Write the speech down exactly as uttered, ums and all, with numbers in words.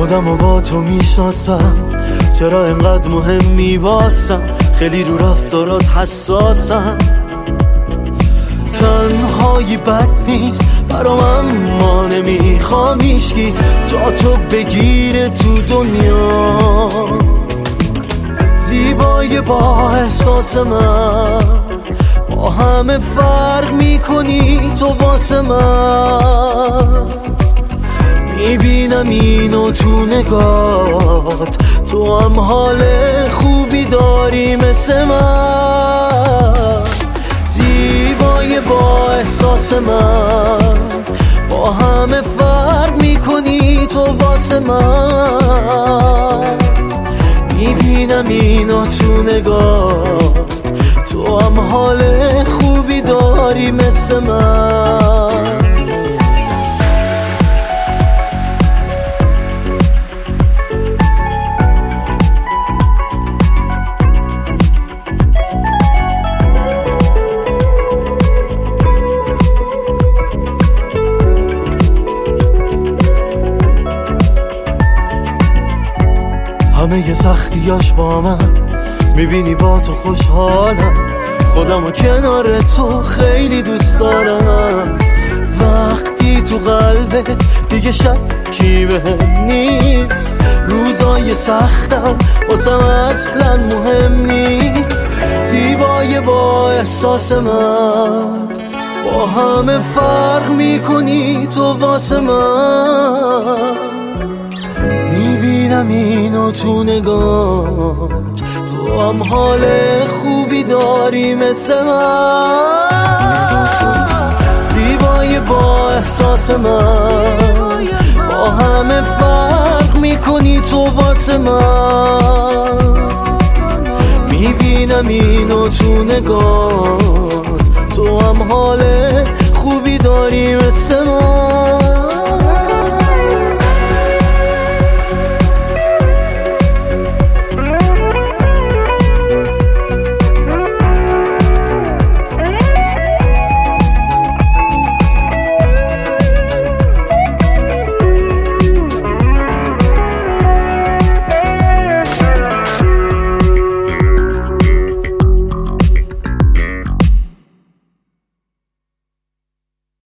خودمو با تو میشناسم، چرا اینقدر مهمی واسم، خیلی رو رفتارات حساسم. تنهایی بد نیست برام، اما نمیخوام هیچکی جا تو بگیره تو دنیا. زیبای با احساس من، با همه فرق میکنی تو واسه من. میبینم اینو تو نگات، تو هم حال خوبی داری مثل من. زیبای با احساس من، با همه فرق میکنی تو واسه من. میبینم اینو تو نگات، تو هم حال خوبی داری مثل من. همه سختیاش با من، میبینی با تو خوشحالم. خودمو کنار تو خیلی دوست دارم. وقتی تو قلبت دیگه شکی بهم نیست، روزای سختم واسم اصلا مهم نیست. زیبای با احساس من، با همه فرق میکنی تو واسه من. میبینم اینو تو نگات، تو هم حال خوبی داری مثل من. زیبای با احساس من، با همه فرق میکنی تو واسه من. میبینم اینو تو نگات، تو هم حال خوبی داری مثل من.